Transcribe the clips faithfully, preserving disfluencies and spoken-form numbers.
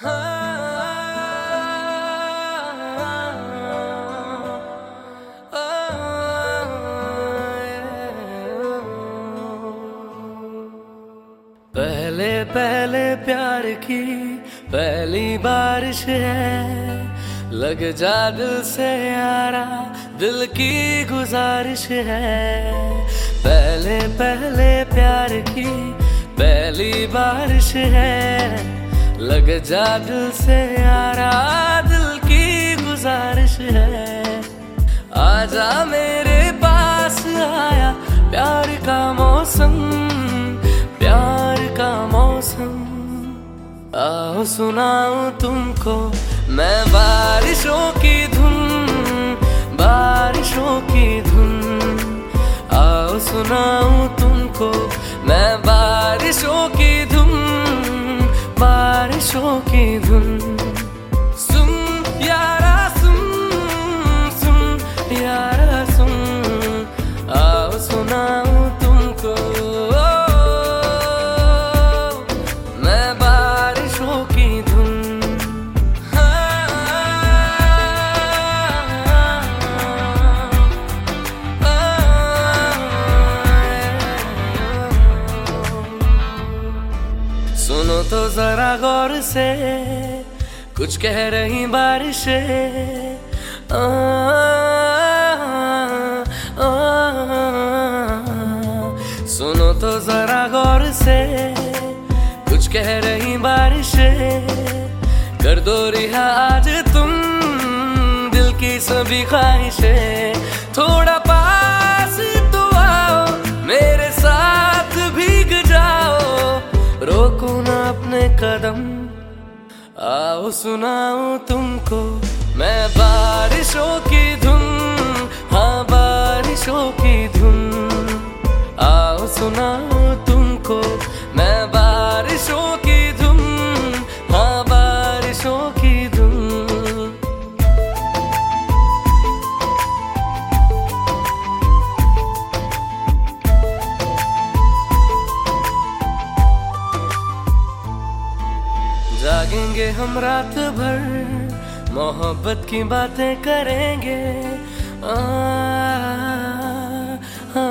पहले पहले प्यार की पहली बारिश है, लग जा दिल से यारा दिल की गुजारिश है। पहले पहले प्यार की पहली बारिश है, लग जा दिल से यारा दिल की गुजारिश है। आजा मेरे पास आया प्यार का मौसम, प्यार का मौसम। आओ सुनाऊं तुमको मैं बारिशों की धुन, बारिशों की धुन। आओ सुनाऊं तुमको मैं बारिशों की धुन, बारिशों की धुन। सुन यारा सुन, सुन यारा सुन। आओ सुनाऊं तुमको मैं बारिशों की धुन। सुनो तो जरा गौर से कुछ कह रही बारिशें। आ, आ, सुनो तो जरा गौर से कुछ कह रही बारिशें। कर दो रिहा आज तुम दिल की सभी ख्वाहिशें। थोड़ा पास तो आओ मेरे साथ भीग जाओ, रोको ना अपने कदम। आओ सुनाऊं तुमको मैं बारिशों की धुन, हाँ बारिशों की धुन। आओ सुनाऊं तुमको मैं बारिशों की धुन, हाँ बारिशों की धुन। जागेंगे हम रात भर मोहब्बत की बातें करेंगे। आ, आ,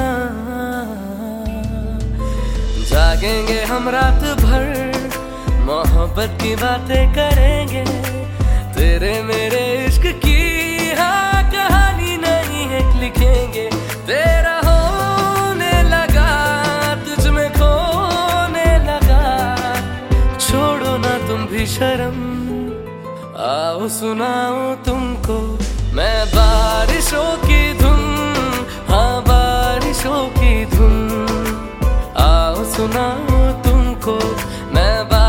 जागेंगे हम रात भर मोहब्बत की बातें करेंगे। तेरे मेरे इश्क की हाँ कहानी नहीं है लिखेंगे। तेरा होने लगा तुझ में खोने लगा, छोड़ो ना तुम भी शर्म। आओ सुनाऊं तुमको मैं बारिशों की धुन, हाँ बारिशों की धुन। आओ सुनाऊं तुमको मैं